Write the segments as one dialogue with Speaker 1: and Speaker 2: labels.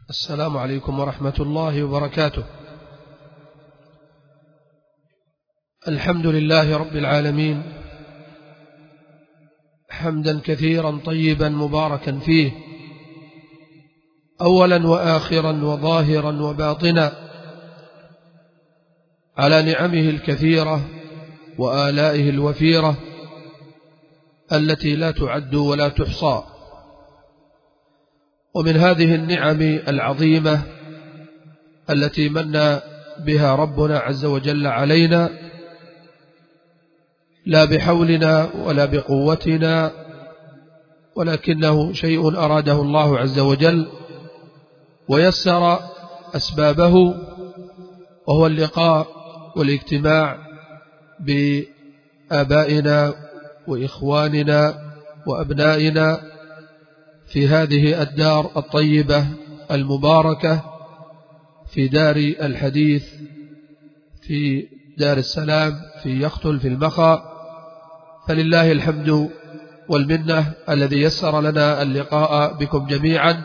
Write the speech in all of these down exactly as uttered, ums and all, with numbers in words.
Speaker 1: السلام عليكم ورحمة الله وبركاته. الحمد لله رب العالمين، حمدا كثيرا طيبا مباركا فيه، أولا وآخرا وظاهرا وباطنا، على نعمه الكثيرة وآلائه الوفيرة التي لا تعد ولا تحصى. ومن هذه النعم العظيمة التي من بها ربنا عز وجل علينا، لا بحولنا ولا بقوتنا، ولكنه شيء أراده الله عز وجل ويسر أسبابه، وهو اللقاء والاجتماع بآبائنا وإخواننا وأبنائنا في هذه الدار الطيبة المباركة، في دار الحديث، في دار السلام، في يختل في المخا. فلله الحمد والمنة الذي يسر لنا اللقاء بكم جميعا،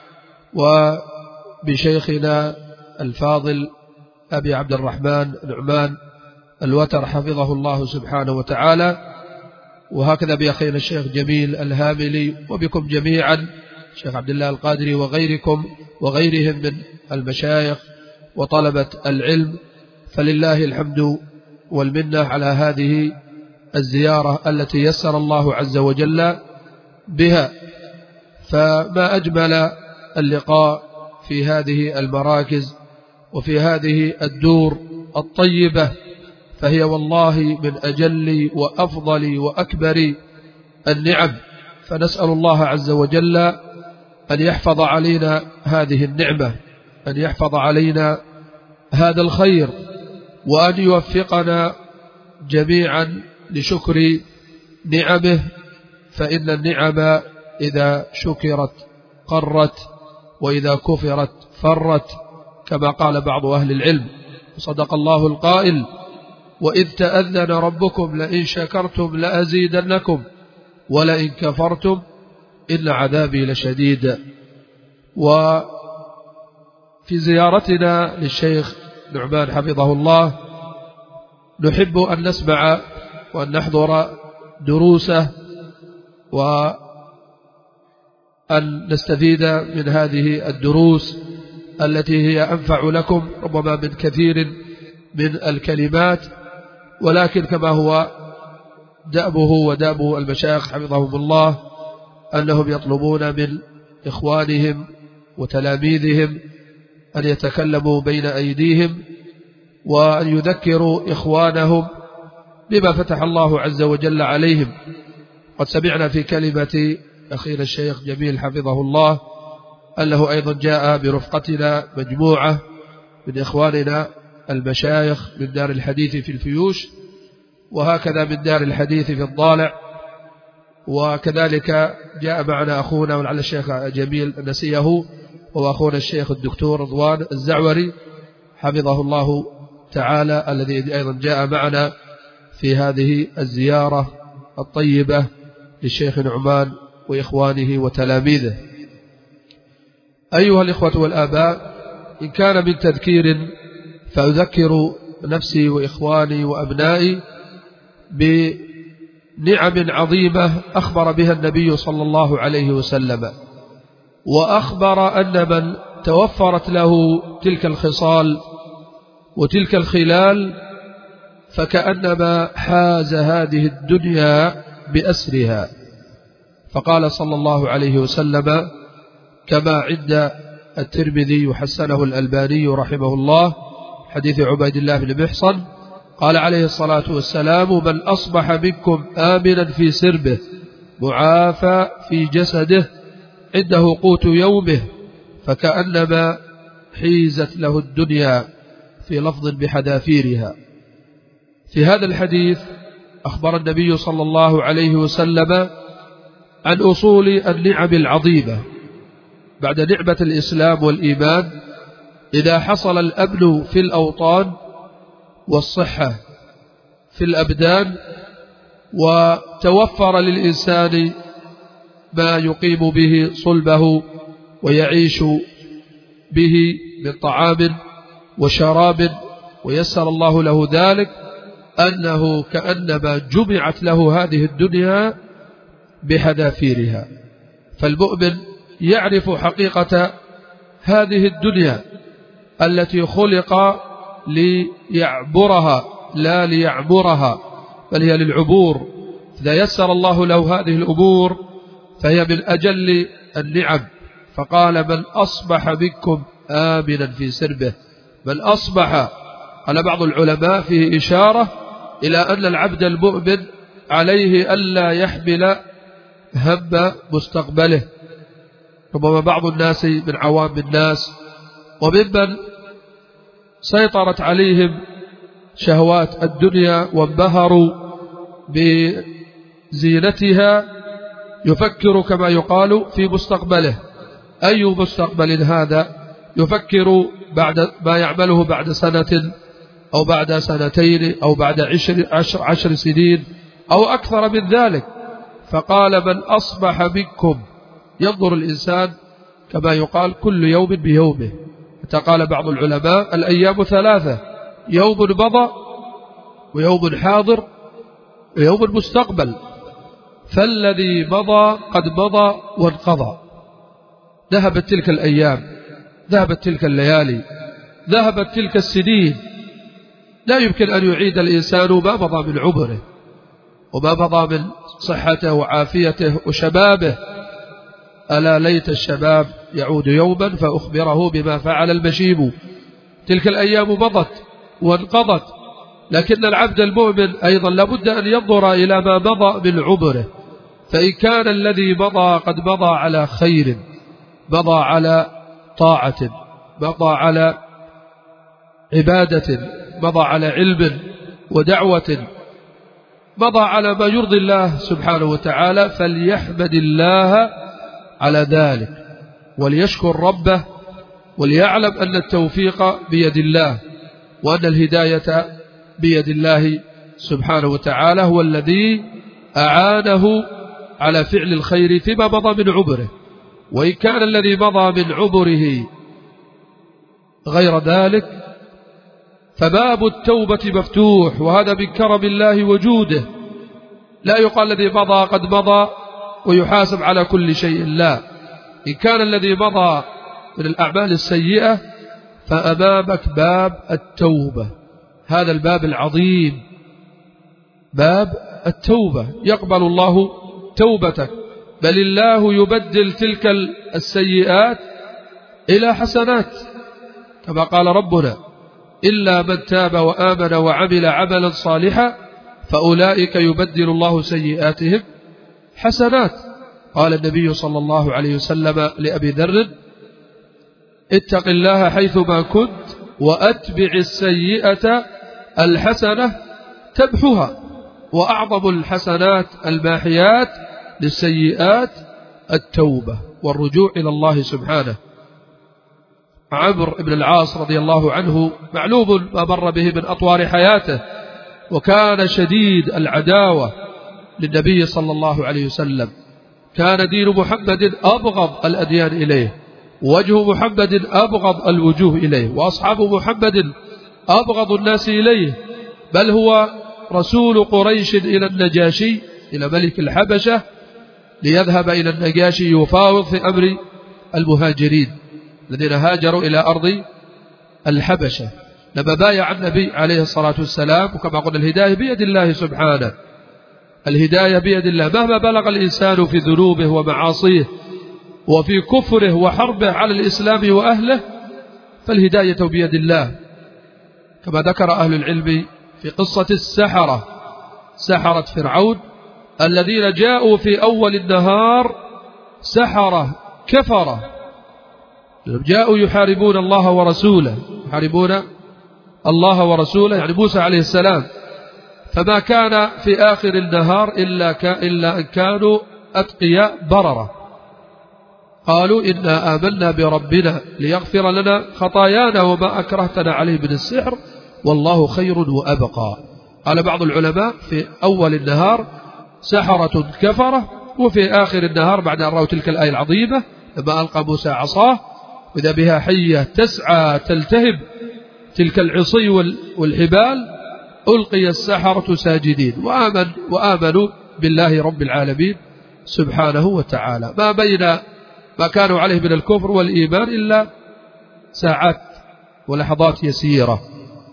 Speaker 1: وبشيخنا الفاضل أبي عبد الرحمن نعمان الوتر حفظه الله سبحانه وتعالى، وهكذا بأخينا الشيخ جميل الهاملي، وبكم جميعا الشيخ عبد الله القادري وغيركم وغيرهم من المشايخ وطلبة العلم. فلله الحمد والمنة على هذه الزيارة التي يسر الله عز وجل بها. فما أجمل اللقاء في هذه المراكز وفي هذه الدور الطيبة، فهي والله من أجل وأفضل وأكبر النعم. فنسأل الله عز وجل أن يحفظ علينا هذه النعمة، أن يحفظ علينا هذا الخير، وأن يوفقنا جميعا لشكر نعمه، فإن النعم إذا شكرت قرت، وإذا كفرت فرت، كما قال بعض أهل العلم. صدق الله القائل: وإذ تأذن ربكم لئن شكرتم لأزيدنكم ولئن كفرتم إن عذابي لشديد. وفي زيارتنا للشيخ نعمان حفظه الله نحب أن نسمع وأن نحضر دروسه، وأن نستفيد من هذه الدروس التي هي أنفع لكم ربما من كثير من الكلمات، ولكن كما هو دأبه ودأب المشايخ حفظهم الله أنهم يطلبون من إخوانهم وتلاميذهم أن يتكلموا بين أيديهم، وأن يذكروا إخوانهم بما فتح الله عز وجل عليهم. قد سمعنا في كلمة أخينا الشيخ جميل حفظه الله أنه أيضا جاء برفقتنا مجموعة من إخواننا المشايخ من دار الحديث في الفيوش، وهكذا من دار الحديث في الضالع، وكذلك جاء معنا أخونا ولعل الشيخ جميل نسيه، هو أخونا الشيخ الدكتور رضوان الزعوري حفظه الله تعالى، الذي أيضا جاء معنا في هذه الزيارة الطيبة للشيخ نعمان وإخوانه وتلاميذه. أيها الإخوة والآباء، إن كان من تذكير فأذكر نفسي وإخواني وأبنائي بنعم عظيمة أخبر بها النبي صلى الله عليه وسلم، وأخبر أن من توفرت له تلك الخصال وتلك الخلال فكأنما حاز هذه الدنيا بأسرها. فقال صلى الله عليه وسلم كما عند الترمذي وحسنه الألباني رحمه الله، حديث عبيد الله بن محصن، قال عليه الصلاة والسلام: من أصبح منكم آمنا في سربه معافى في جسده عنده قوت يومه فكأنما حيزت له الدنيا، في لفظ بحذافيرها. في هذا الحديث أخبر النبي صلى الله عليه وسلم عن أصول النعم العظيمة بعد نعمة الإسلام والإيمان. إذا حصل الأمن في الأوطان والصحة في الأبدان، وتوفر للإنسان ما يقيم به صلبه ويعيش به من طعام وشراب ويسر الله له ذلك أنه كأنما جمعت له هذه الدنيا بحذافيرها. فالمؤمن يعرف حقيقة هذه الدنيا التي خلق ليعبرها لا ليعبرها، بل هي للعبور. إذا يسر الله له هذه الأمور فهي من أجل النعم. فقال من أصبح منكم آمنا في سربه. من أصبح، على بعض العلماء فيه إشارة إلى أن العبد المؤمن عليه ألا يحمل هم مستقبله. ربما بعض الناس من عوام الناس وممن سيطرت عليهم شهوات الدنيا وانبهروا بزينتها يفكر كما يقال في مستقبله. أي مستقبل هذا؟ يفكر بعد ما يعمله بعد سنة أو بعد سنتين أو بعد عشر, عشر, عشر سنين أو أكثر من ذلك. فقال من أصبح منكم، ينظر الإنسان كما يقال كل يوم بيومه. قال بعض العلماء الأيام ثلاثة: يوم مضى ويوم حاضر ويوم مستقبل. فالذي مضى قد مضى وانقضى. ذهبت تلك الأيام، ذهبت تلك الليالي، ذهبت تلك السنين. لا يمكن أن يعيد الإنسان ما مضى من عمره وما مضى من صحته وعافيته وشبابه. ألا ليت الشباب يعود يوما فأخبره بما فعل المشيب. تلك الأيام مضت وانقضت، لكن العبد المؤمن أيضا لابد أن ينظر إلى ما مضى من عمره. فإن كان الذي مضى قد مضى على خير، مضى على طاعة، مضى على عبادة، مضى على علم ودعوة، مضى على ما يرضي الله سبحانه وتعالى، فليحمد الله على ذلك وليشكر ربه وليعلم أن التوفيق بيد الله وأن الهداية بيد الله سبحانه وتعالى. هو الذي أعانه على فعل الخير فيما مضى من عمره. وإن كان الذي مضى من عمره غير ذلك فباب التوبة مفتوح، وهذا من كرم الله وجوده. لا يقال الذي مضى قد مضى ويحاسب على كل شيء، لا. إن كان الذي مضى من الأعمال السيئة فأمامك باب التوبة، هذا الباب العظيم، باب التوبة. يقبل الله توبتك، بل الله يبدل تلك السيئات إلى حسنات كما قال ربنا: إلا من تاب وآمن وعمل عملا صالحا فأولئك يبدل الله سيئاتهم حسنات. قال النبي صلى الله عليه وسلم لأبي ذر: اتق الله حيثما كنت وأتبع السيئة الحسنة تمحها. وأعظم الحسنات الماحيات للسيئات التوبة والرجوع إلى الله سبحانه. عمرو بن العاص رضي الله عنه معلوم ما مر به من أطوار حياته، وكان شديد العداوة للنبي صلى الله عليه وسلم. كان دين محمد أبغض الأديان إليه، وجه محمد أبغض الوجوه إليه، وأصحاب محمد أبغض الناس إليه. بل هو رسول قريش إلى النجاشي، إلى ملك الحبشة، ليذهب إلى النجاشي يفاوض في أمر المهاجرين الذين هاجروا إلى أرض الحبشة. لما بايع النبي عليه الصلاة والسلام، وكما قلنا الهداية بيد الله سبحانه، الهداية بيد الله. مهما بلغ الإنسان في ذنوبه ومعاصيه وفي كفره وحربه على الإسلام وأهله فالهداية بيد الله. كما ذكر أهل العلم في قصة السحرة، سحرة فرعون الذين جاءوا في أول النهار سحرة كفرة، جاءوا يحاربون الله ورسوله، يحاربون الله ورسوله يعني موسى عليه السلام. فما كان في آخر النهار إلا, إلا أن كانوا أتقياء بررة. قالوا: إنا آمنا بربنا ليغفر لنا خطايانا وما أكرهتنا عليه من السحر والله خير وأبقى. قال بعض العلماء في أول النهار سحرة كفرة، وفي آخر النهار بعد أن رأوا تلك الآية العظيمة لما ألقى موسى عصاه وإذا بها حية تسعى تلتهب تلك العصي والحبال ألقي السحرة ساجدين وآمن وآمنوا بالله رب العالمين سبحانه وتعالى. ما بين ما كانوا عليه من الكفر والإيمان إلا ساعات ولحظات يسيرة.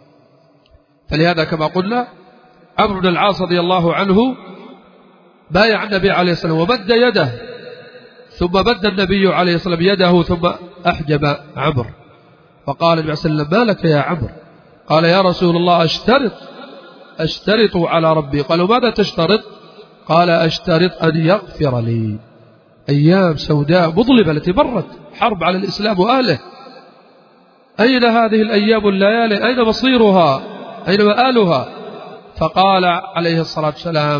Speaker 1: فلهذا كما قلنا عمرو بن العاص رضي الله عنه بايع النبي عليه الصلاة والسلام ومد يده، ثم مد النبي عليه الصلاة والسلام يده ثم أحجب عمرو، فقال النبي صلى الله عليه وسلم: ما لك يا عمرو؟ قال: يا رسول الله أشترط أشترط على ربي. قالوا: ماذا تشترط؟ قال: أشترط أن يغفر لي. أيام سوداء مظلمة التي مرت، حرب على الإسلام وأهله. أين هذه الأيام والليالي؟ أين مصيرها؟ أين مآلها؟ فقال عليه الصلاة والسلام: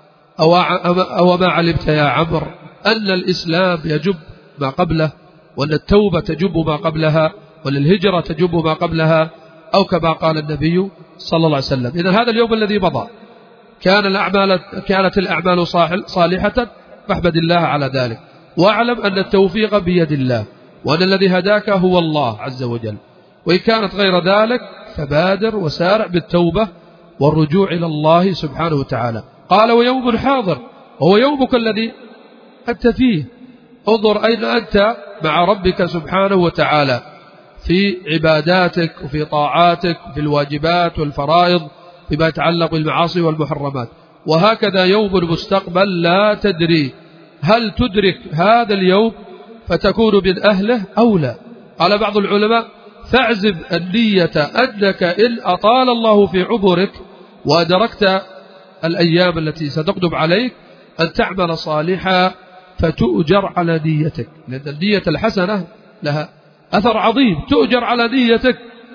Speaker 1: أو ما علمت يا عمرو أن الإسلام يجب ما قبله، وأن التوبة تجب ما قبلها، وأن الهجرة تجب ما قبلها، أو كما قال النبي صلى الله عليه وسلم. إذن هذا اليوم الذي مضى كان الأعمال كانت الأعمال صالحة، فاحمد الله على ذلك، واعلم أن التوفيق بيد الله، وأن الذي هداك هو الله عز وجل. وإن كانت غير ذلك فبادر وسارع بالتوبة والرجوع إلى الله سبحانه وتعالى. قال: ويوم حاضر، وهو يومك الذي أنت فيه. انظر أين أنت مع ربك سبحانه وتعالى في عباداتك وفي طاعاتك وفي الواجبات والفرائض فيما يتعلق بالمعاصي والمحرمات. وهكذا يوم المستقبل لا تدري هل تدرك هذا اليوم فتكون من أهله أو لا. قال بعض العلماء: فاعزم النية أنك إن أطال الله في عمرك وأدركت الأيام التي ستقدم عليك أن تعمل صالحا فتؤجر على نيتك، لأن النية الحسنة لها أثر عظيم، تؤجر على نيتك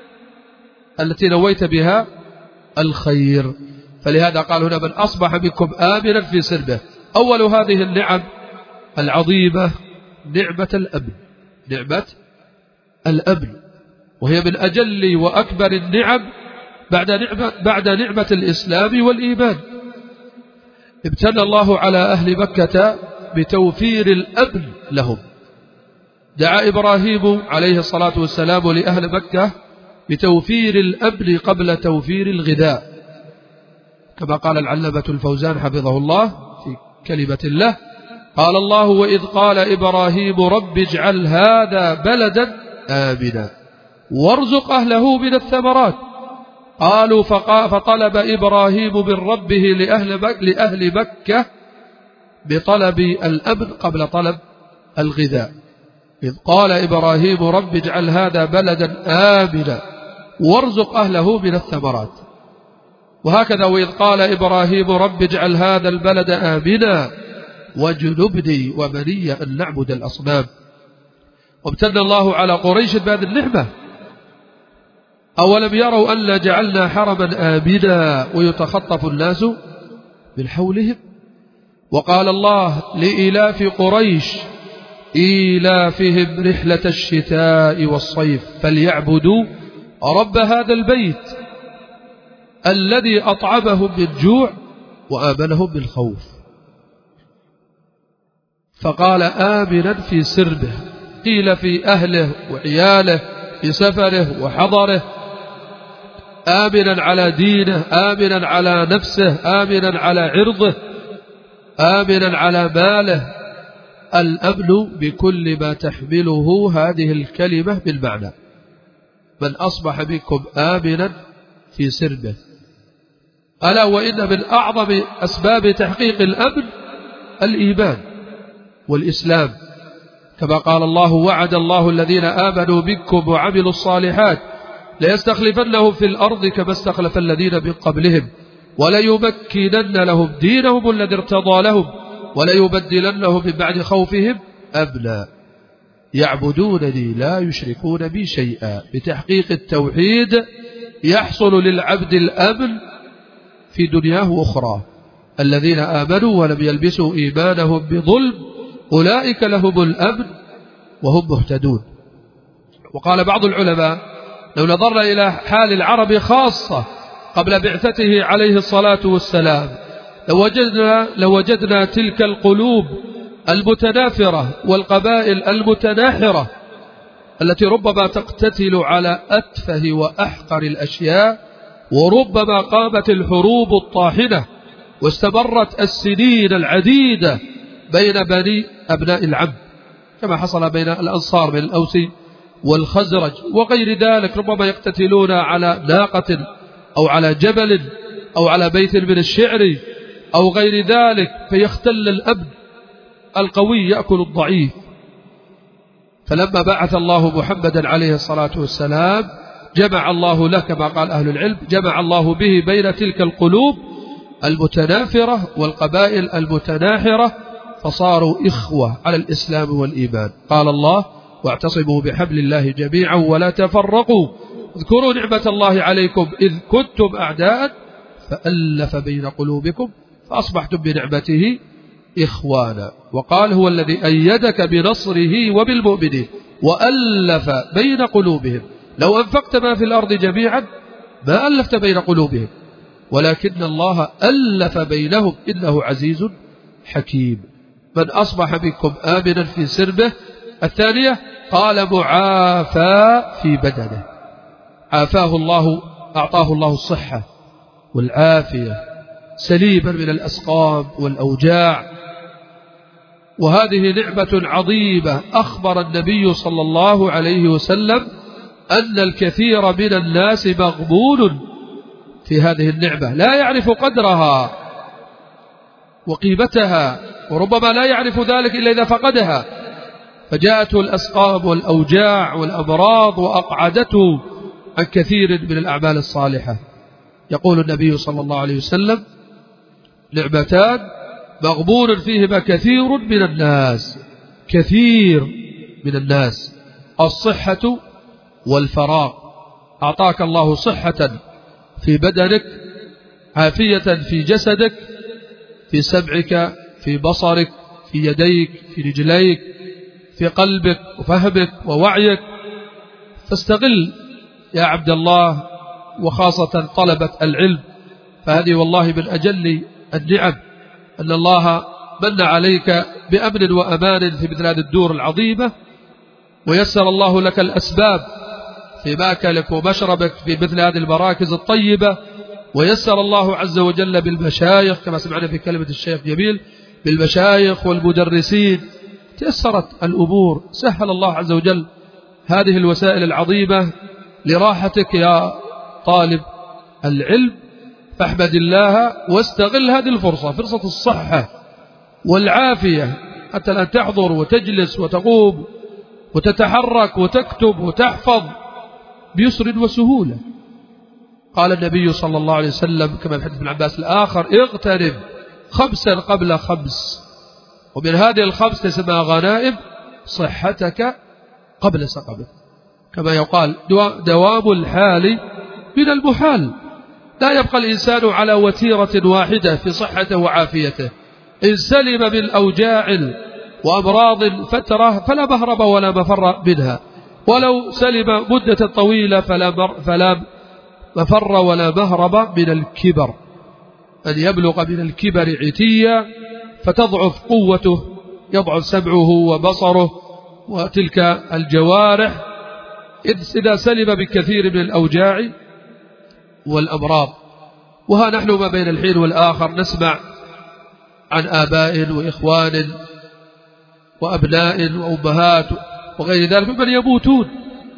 Speaker 1: التي نويت بها الخير. فلهذا قال هنا: من أصبح منكم آمنا في سربه. أول هذه النعم العظيمة نعمة الأمن، نعمة الأمن، وهي من أجل وأكبر النعم بعد نعمة, بعد نعمة الإسلام والإيمان. ابتلى الله على أهل مكة بتوفير الأمن لهم. دعا إبراهيم عليه الصلاة والسلام لأهل مكة بتوفير الأمن قبل توفير الغذاء، كما قال العلامة الفوزان حفظه الله في كلمة له: قال الله: وإذ قال إبراهيم رب اجعل هذا بلدا آمنا وارزق أهله من الثمرات. قالوا: فطلب إبراهيم من ربه لأهل مكة, لأهل مكة بطلب الأمن قبل طلب الغذاء. إذ قال إبراهيم رب اجعل هذا بلدا آمنا وارزق أهله من الثمرات. وهكذا: وإذ قال إبراهيم رب اجعل هذا البلد آمنا واجنبني وبني أن نعبد الأصنام. وامتن الله على قريش بهذه النعمة: أولم يروا أن جعلنا حرما آمنا ويتخطف الناس من حولهم. وقال الله لإلاف قريش إيلافهم رحلة الشتاء والصيف فليعبدوا رب هذا البيت الذي أطعمهم من جوع وآمنهم من خوف. فقال آمنا في سربه، قيل في أهله وعياله، في سفره وحضره، آمنا على دينه، آمنا على نفسه، آمنا على عرضه، آمنا على ماله. الأمن بكل ما تحمله هذه الكلمة بالمعنى. من أصبح منكم آمنا في سربه. ألا وإن من أعظم أسباب تحقيق الأمن الإيمان والإسلام، كما قال الله: وعد الله الذين آمنوا منكم وعملوا الصالحات ليستخلفنهم في الأرض كما استخلف الذين من قبلهم وليمكنن لهم دينهم الذي ارتضى لهم وليبدلنهم من بعد خوفهم أمنا يعبدونني لا يشركون بي شيئا. بتحقيق التوحيد يحصل للعبد الأمن في دنياه وأخرى. الذين آمنوا ولم يلبسوا إيمانهم بظلم أولئك لهم الأمن وهم مهتدون. وقال بعض العلماء: لو نظرنا إلى حال العرب خاصة قبل بعثته عليه الصلاة والسلام لوجدنا, لوجدنا تلك القلوب المتنافرة والقبائل المتناحرة التي ربما تقتتل على أتفه وأحقر الأشياء، وربما قامت الحروب الطاحنة واستمرت السنين العديدة بين بني أبناء العم، كما حصل بين الأنصار بين الأوس والخزرج وغير ذلك. ربما يقتتلون على ناقة أو على جبل أو على بيت من الشعر أو غير ذلك، فيختل الأمن، القوي يأكل الضعيف. فلما بعث الله محمدا عليه الصلاة والسلام جمع الله له، كما قال أهل العلم، جمع الله به بين تلك القلوب المتنافرة والقبائل المتناحرة، فصاروا إخوة على الإسلام والإيمان. قال الله: واعتصموا بحبل الله جميعا ولا تفرقوا اذكروا نعمة الله عليكم إذ كنتم أعداء فألف بين قلوبكم فأصبحتم بنعمته إخوانا. وقال: هو الذي أيدك بنصره وبالمؤمنين وألف بين قلوبهم لو أنفقت ما في الأرض جميعا ما ألفت بين قلوبهم ولكن الله ألف بينهم إنه عزيز حكيم. من أصبح منكم آمنا في سربه. الثانية قال: معافى في بدنه، عافاه الله، أعطاه الله الصحة والعافية، سليما من الأسقام والأوجاع، وهذه نعمة عظيمة. أخبر النبي صلى الله عليه وسلم أن الكثير من الناس مغبون في هذه النعمة، لا يعرف قدرها وقيمتها، وربما لا يعرف ذلك إلا إذا فقدها، فجاءته الأسقام والأوجاع والأمراض وأقعدته عن كثير من الأعمال الصالحة. يقول النبي صلى الله عليه وسلم: نعمتان مغبون فيهما كثير من الناس، كثير من الناس، الصحة والفراغ. أعطاك الله صحة في بدنك، عافية في جسدك، في سمعك، في بصرك، في يديك، في رجليك، في قلبك وفهمك ووعيك، فاستغل يا عبد الله، وخاصة طلبة العلم، فهذه والله من أجل النعم أن الله من عليك بأمن وأمان في مثل هذه الدور العظيمة، ويسر الله لك الأسباب في ماكلك ومشربك في مثل هذه المراكز الطيبة، ويسر الله عز وجل بالمشايخ كما سمعنا في كلمة الشيخ جميل، بالمشايخ والمدرسين تيسرت الأمور، سهل الله عز وجل هذه الوسائل العظيمة لراحتك يا طالب العلم، فاحمد الله واستغل هذه الفرصة، فرصة الصحة والعافية، حتى لا تحضر وتجلس وتقوم وتتحرك وتكتب وتحفظ بيسر وسهولة. قال النبي صلى الله عليه وسلم كما في حديث ابن عباس الآخر: اغتنم خمسا قبل خمس، ومن هذه الخمس تسمى غنائم صحتك قبل سقمك، كما يقال: دوام الحال من المحال، لا يبقى الإنسان على وتيرة واحدة في صحته وعافيته. إن سلم من أوجاع وأمراض فترة فلا مهرب ولا مفر منها، ولو سلم مدة طويلة فلا, فلا مفر ولا مهرب من الكبر، أن يبلغ من الكبر عتيا فتضعف قوته، يضعف سمعه وبصره وتلك الجوارح إذا سلم بكثير من الأوجاع والأمراض. وها نحن ما بين الحين والآخر نسمع عن آباء وإخوان وأبناء وأمهات وغير ذلك ممن يموتون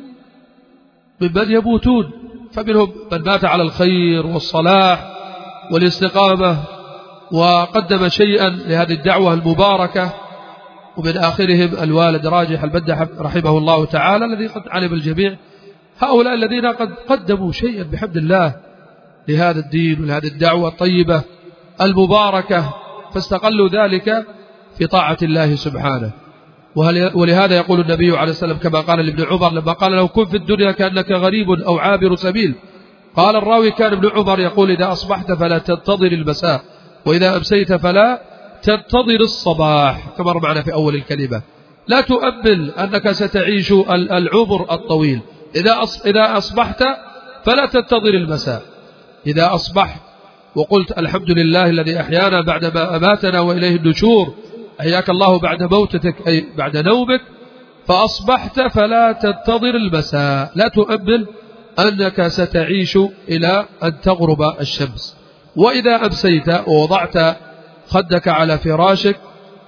Speaker 1: ممن يموتون فمنهم من مات على الخير والصلاح والاستقامة وقدم شيئا لهذه الدعوة المباركة، ومن آخرهم الوالد راجح البدة رحمه الله تعالى الذي قد علم الجميع هؤلاء الذين قد قدموا شيئا بحمد الله لهذا الدين ولهذه الدعوة الطيبة المباركة، فاستقلوا ذلك في طاعة الله سبحانه. ولهذا يقول النبي عليه السلام كما قال لابن عمر لما قال له: كن في الدنيا كأنك غريب أو عابر سبيل. قال الراوي: كان ابن عمر يقول: إذا أصبحت فلا تنتظر المساء، وإذا أمسيت فلا تنتظر الصباح، كما مر معنا في أول الكلمة. لا تؤمل أنك ستعيش العمر الطويل، إذا إذا أصبحت فلا تنتظر المساء. إذا أصبحت وقلت الحمد لله الذي أحيانا بعدما أماتنا وإليه النشور، أحياك الله بعد موتتك أي بعد نومك، فأصبحت فلا تنتظر المساء، لا تؤمل أنك ستعيش إلى أن تغرب الشمس. وإذا أمسيت ووضعت خدك على فراشك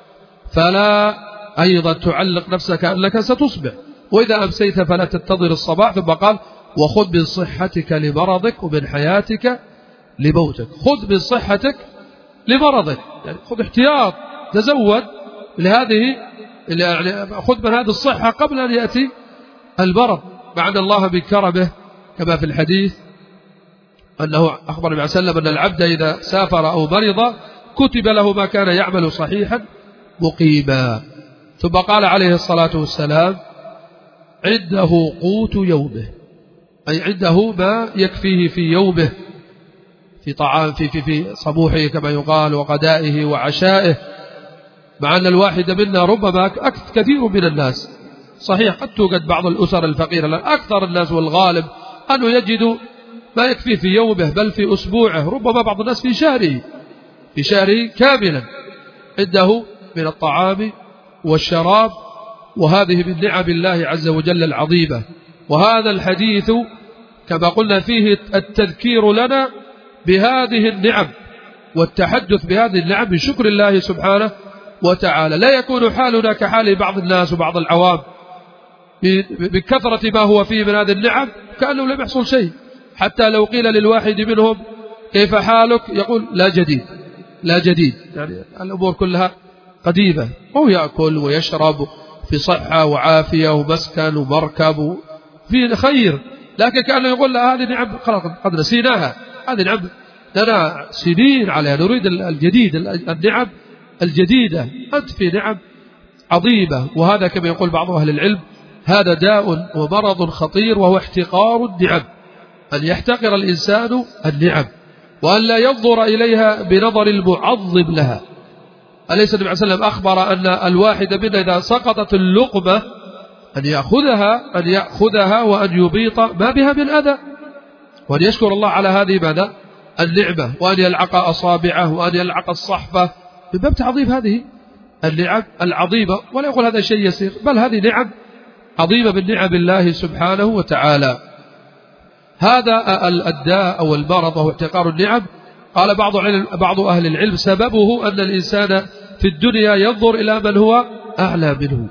Speaker 1: فلا أيضا تعلق نفسك أنك ستصبح. وإذا أمسيت فلا تنتظر الصباح. ثم قال وخذ من صحتك لمرضك ومن حياتك لموتك. خذ من صحتك لمرضك، يعني خذ احتياط، تزود لهذه، يعني خذ من هذه الصحة قبل أن يأتي المرض، مع أن الله بكرمه كما في الحديث أنه أخبر النبي صلى الله عليه وسلم أن العبد إذا سافر أو مرض كتب له ما كان يعمل صحيحا مقيما. ثم قال عليه الصلاة والسلام عنده قوت يومه، أي عنده ما يكفيه في يومه، في طعام في في في صبوحه كما يقال وغدائه وعشائه. مع أن الواحد منا ربما أكثر كثير من الناس، صحيح قد توجد بعض الأسر الفقيرة، لكن أكثر الناس والغالب أنه يجد ما يكفيه في يومه بل في أسبوعه، ربما بعض الناس في شهره في شهره كاملا عنده من الطعام والشراب، وهذه من نعم الله عز وجل العظيمة. وهذا الحديث كما قلنا فيه التذكير لنا بهذه النعم والتحدث بهذه النعم بشكر الله سبحانه وتعالى. لا يكون حالنا كحال بعض الناس وبعض العوام بكثرة ما هو فيه من هذه النعم كأنه لم يحصل شيء، حتى لو قيل للواحد منهم كيف حالك يقول لا جديد لا جديد، يعني الأمور كلها قديمة، وهو يأكل ويشرب في صحة وعافية ومسكن ومركب في خير، لكن كأنه يقول لا هذه نعم قد نسيناها، هذه نعم لنا سنين عليها، نريد الجديد، النعم الجديدة. أنت في نعم عظيمة. وهذا كما يقول بعض أهل العلم هذا داء ومرض خطير، وهو احتقار النعم، أن يحتقر الإنسان النعم وأن لا ينظر إليها بنظر المعظم لها. أليس النبي صلى الله عليه وسلم أخبر أن الواحد منا إذا سقطت اللقمة أن يأخذها أن يأخذها وأن يبيط ما بها من أذى، وأن يشكر الله على هذه ماذا النعمة، وأن يلعق أصابعه وأن يلعق الصحفة من باب تعظيم هذه النعم العظيمة، ولا يقول هذا شيء يسير، بل هذه نعم عظيمة من نعم الله سبحانه وتعالى. هذا الداء أو المرض وهو احتقار النعم. قال بعض بعض أهل العلم سببه أن الإنسان في الدنيا ينظر إلى من هو أعلى منه،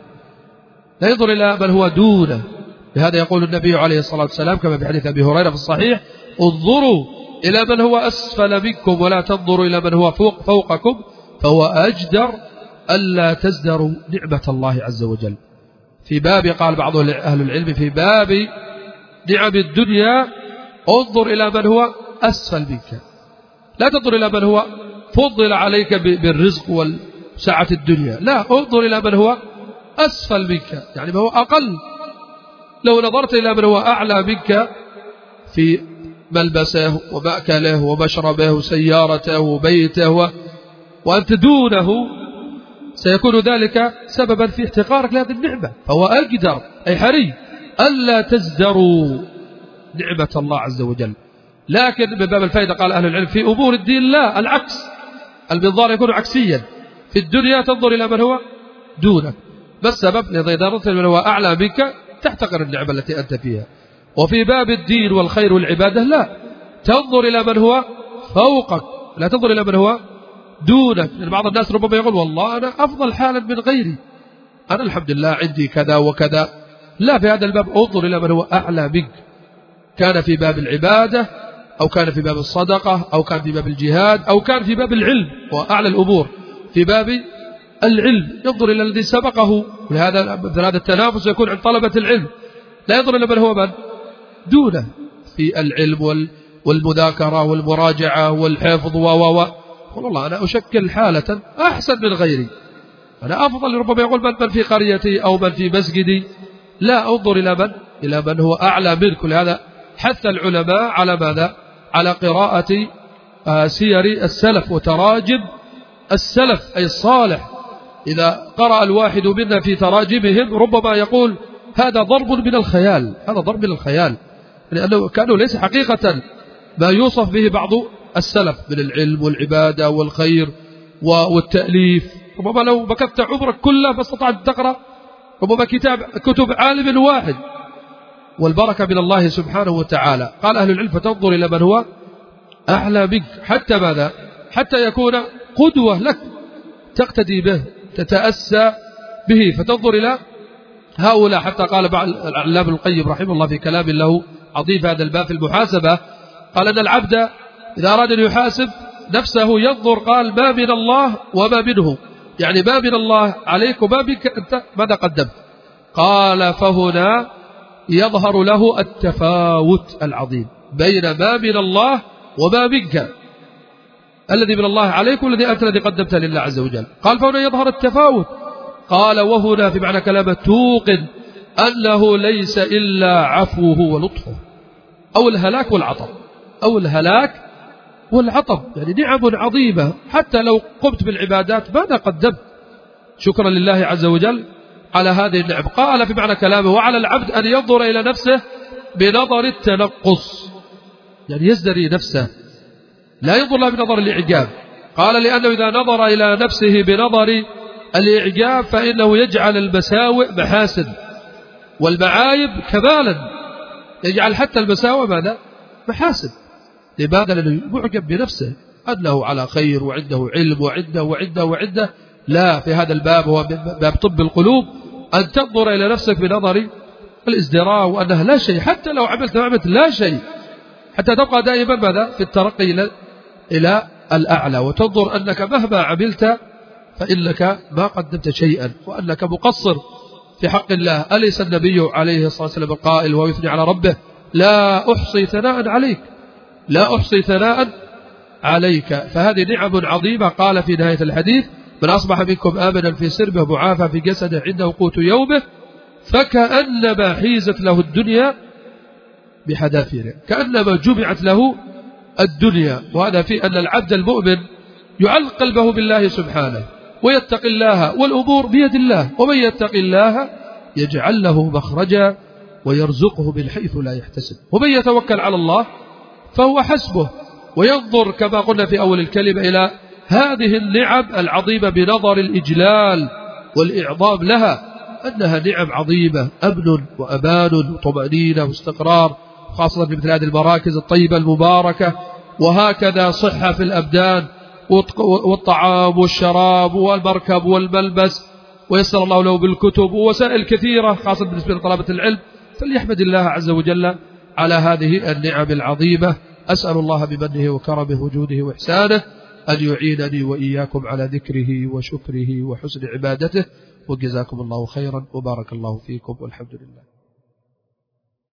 Speaker 1: لا ينظر إلى من هو دونه. لهذا يقول النبي عليه الصلاة والسلام كما في حديث أبي هريرة في الصحيح انظروا إلى من هو أسفل منكم ولا تنظروا إلى من هو فوق فوقكم فهو أجدر ألا تزدروا نعمة الله عز وجل. في باب قال بعض أهل العلم في باب نعم الدنيا انظر إلى من هو أسفل منك، لا تنظر إلى من هو فضل عليك بالرزق والسعة الدنيا، لا، انظر إلى من هو أسفل منك، يعني ما هو أقل. لو نظرت إلى من هو أعلى منك في ملبسه ومأكله ومشربه وسيارته وبيته و... وأنت دونه، سيكون ذلك سببا في احتقارك لهذه النعمة، فهو أقدر أي حري ألا تزدروا نعمة الله عز وجل. لكن من باب الفائدة قال أهل العلم في أمور الدين لا، العكس، المنظار يكون عكسيا، في الدنيا تنظر إلى من هو دونك، ما السبب؟ لأن نظرت من هو أعلى منك تحتقر النعمة التي أنت فيها. وفي باب الدين والخير والعبادة لا، تنظر إلى من هو فوقك، لا تنظر إلى من هو دونك. يعني بعض الناس ربما يقول والله أنا أفضل حالا من غيري، أنا الحمد لله عندي كذا وكذا، لا، في هذا الباب انظر إلى من هو أعلى منك، كان في باب العبادة أو كان في باب الصدقة أو كان في باب الجهاد أو كان في باب العلم، وأعلى الأمور في باب العلم ينظر إلى الذي سبقه. ولهذا مثل هذا التنافس يكون عند طلبة العلم، لا ينظر إلى من هو من دونه في العلم والمذاكرة والمراجعة والحفظ و و و يقول والله أنا أشكل حالة أحسن من غيري، أنا أفضل. ربما يقول من, من في قريتي أو من في مسجدي، لا، انظر إلى من إلى من هو أعلى منك. لهذا حث العلماء على ماذا؟ على قراءة سير السلف وتراجم السلف أي الصالح. إذا قرأ الواحد منا في تراجمهم ربما يقول هذا ضرب من الخيال، هذا ضرب من الخيال، لأنه كانوا ليس حقيقة ما يوصف به بعض السلف من العلم والعبادة والخير والتأليف. ربما لو بكت عمرك كله فاستطعت تقرأ ربما كتاب كتب عالم واحد، والبركة من الله سبحانه وتعالى. قال أهل العلم فتنظر إلى من هو أعلى منك، حتى ماذا؟ حتى يكون قدوة لك تقتدي به تتأسى به، فتنظر إلى هؤلاء. حتى قال بعض العلامة ابن القيم رحمه الله في كلام له عظيم هذا الباب في المحاسبة، قال أن العبد إذا أراد أن يحاسب نفسه ينظر، قال ما من الله وما منه، يعني ما من الله عليك وما منك أنت ماذا قدمت. قال فهنا يظهر له التفاوت العظيم بين ما من الله وما منك، الذي من الله عليك والذي أنت الذي قدمته لله عز وجل. قال فهنا يظهر التفاوت. قال وهنا في معنى كلامه توقن أنه ليس إلا عفوه ولطفه، أو الهلاك والعطب، أو الهلاك والعطب، يعني نعم عظيمة. حتى لو قمت بالعبادات ماذا قدمت؟ شكرا لله عز وجل على هذه النعم. قال في معنى كلامه وعلى العبد أن ينظر إلى نفسه بنظر التنقص، يعني يزدري نفسه، لا ينظر لها بنظر الإعجاب. قال لأنه إذا نظر إلى نفسه بنظر الإعجاب فإنه يجعل المساوئ محاسن والمعايب كمالا، يجعل حتى المساوئ ماذا؟ محاسن. لماذا؟ لأنه معجب بنفسه أنه على خير وعنده علم وعنده وعنده وعنده. لا، في هذا الباب هو باب طب القلوب، أن تنظر إلى نفسك بنظر الازدراء وأنها لا شيء، حتى لو عملت ما عملت لا شيء، حتى تبقى دائما ماذا؟ في الترقي إلى إلى الأعلى، وتنظر أنك مهما عملت فإنك ما قدمت شيئا وأنك مقصر في حق الله. أليس النبي عليه الصلاة والسلام القائل وهو يثني على ربه لا أحصي ثناء عليك، لا أحصي ثناء عليك. فهذه نعم عظيمة. قال في نهاية الحديث من أصبح منكم آمنا في سربه معافى في جسده عنده قوت يومه فكأنما حيزت له الدنيا بحذافيرها، كأنما جمعت له الدنيا. وهذا في أن العبد المؤمن يعلق قلبه بالله سبحانه ويتقي الله، والأمور بيد الله، ومن يتق الله يجعل له مخرجا ويرزقه من حيث لا يحتسب، ومن يتوكل على الله فهو حسبه. وينظر كما قلنا في أول الكلمة إلى هذه النعم العظيمة بنظر الإجلال والإعظام لها، أنها نعم عظيمة، أمن وأمان وطمأنينة واستقرار، خاصة في مثل هذه المراكز الطيبة المباركة. وهكذا صحة في الأبدان والطعام والشراب والمركب والملبس، ويسر الله له بالكتب ووسائل كثيرة خاصة بالنسبة لطلبة العلم. فليحمد الله عز وجل على هذه النعم العظيمة. أسأل الله بمنه وكرمه وجوده وإحسانه أن يعينني وإياكم على ذكره وشكره وحسن عبادته، وجزاكم الله خيرا وبارك الله فيكم والحمد لله.